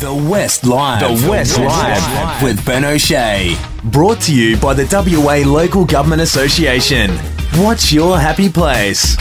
The West Live. The West Live with Ben O'Shea. Brought to you by the WA Local Government Association. What's your happy place?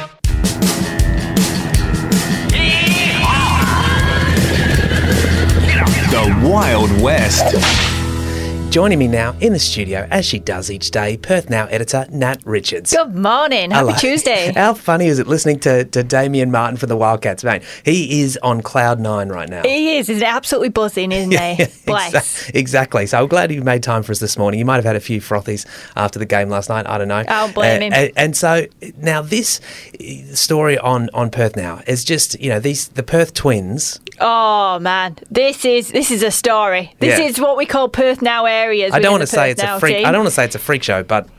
The Wild West. Joining me now in the studio, as she does each day, Perth Now editor Nat Richards. Good morning. Happy Tuesday. How funny is it listening to Damien Martin from the Wildcats, mate? He is on cloud nine right now. He is. He's absolutely buzzing, isn't he? Bless. Exactly. So I'm glad you made time for us this morning. You might have had a few frothies after the game last night. I don't know. I'll blame him. And so now this story on Perth Now is just, the Perth twins. Oh, man. This is a story. This is what we call Perth Now areas. I don't want to say it's a freak. I don't want to say it's a freak show, but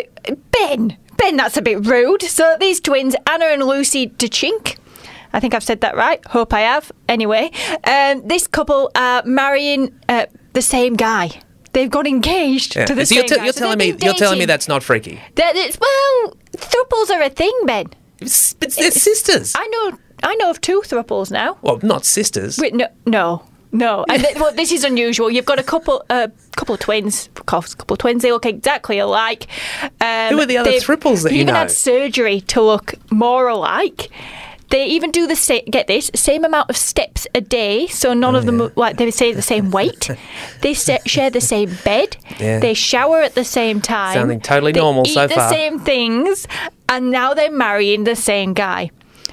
Ben, that's a bit rude. So these twins, Anna and Lucy DeChink, I think I've said that right. Hope I have. Anyway, this couple are marrying the same guy. They've got engaged to the same guy. You're telling me that's not freaky. Well, thruples are a thing, Ben. But they're sisters. I know of two thruples now. Well, not sisters. Wait, no. And this is unusual. You've got a couple of twins. Of course, a couple of twins. They look exactly alike. Who are the other triples that you know? They even had surgery to look more alike. They even do the same amount of steps a day. So none of them, they say, the same weight. They share the same bed. Yeah. They shower at the same time. Sounding totally normal so far. They eat the same things, and now they're marrying the same guy.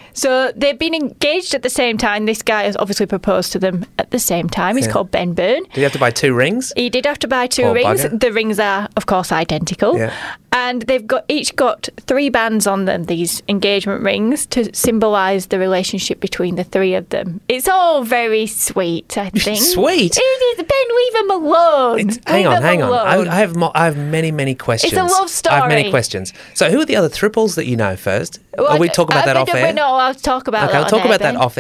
So they've been engaged at the same time. This guy has obviously proposed to them at the same time. He's called Ben Byrne. Did he have to buy 2 rings? He did have to buy 2 rings. Bugger. The rings are, of course, identical. Yeah. And they've each got 3 bands on them, these engagement rings, to symbolise the relationship between the 3 of them. It's all very sweet, I think. Sweet? It is. Ben, leave them alone. Hang on. I have many questions. It's a love story. I have many questions. So who are the other triples that you know first? Are we talking about that off air? No, I'll talk about that. Okay, we'll talk about that off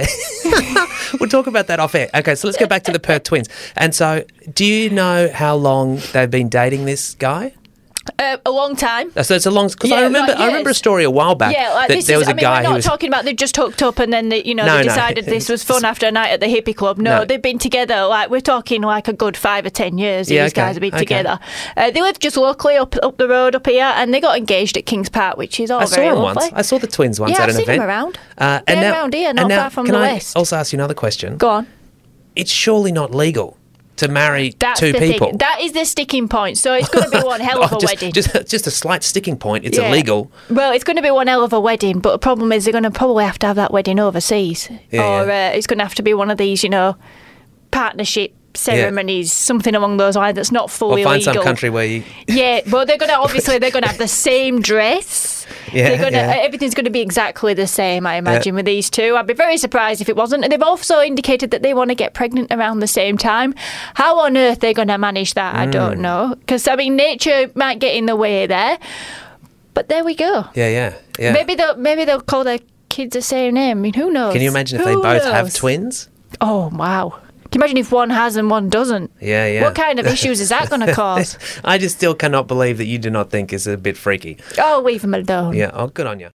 air. We'll talk about that off air. Okay, so let's go back to the Perth twins. And so, do you know how long they've been dating this guy? A long time. So it's a long... Because I remember a story a while back that there was a guy who was... we're not talking about they just hooked up and then they decided this was fun after a night at the hippie club. No, they've been together, we're talking a good 5 or 10 years. These guys have been together. They live just locally up the road up here, and they got engaged at Kings Park, which is all very lovely. I saw them once. I saw the twins once at an event. Yeah, I've seen them around. They're around here, not far from the west. Can I also ask you another question? Go on. It's surely not legal to marry 2 people. Thing. That is the sticking point. So it's going to be one hell of a wedding. Just a slight sticking point. It's illegal. Well, it's going to be one hell of a wedding, but the problem is they're going to probably have to have that wedding overseas. It's going to have to be one of these, partnership ceremonies, something along those lines that's not fully find legal. Some country where you... Yeah, well, they're going to have the same dress. Everything's going to be exactly the same, I imagine, with these two. I'd be very surprised if it wasn't. And they've also indicated that they want to get pregnant around the same time. How on earth they're going to manage that, I don't know. Because, nature might get in the way there. But there we go. Yeah. Maybe they'll call their kids the same name. Who knows? Can you imagine if they both have twins? Oh, wow. Can you imagine if one has and one doesn't? Yeah. What kind of issues is that going to cause? I just still cannot believe that you do not think it's a bit freaky. Oh, leave them alone. Yeah, good on you.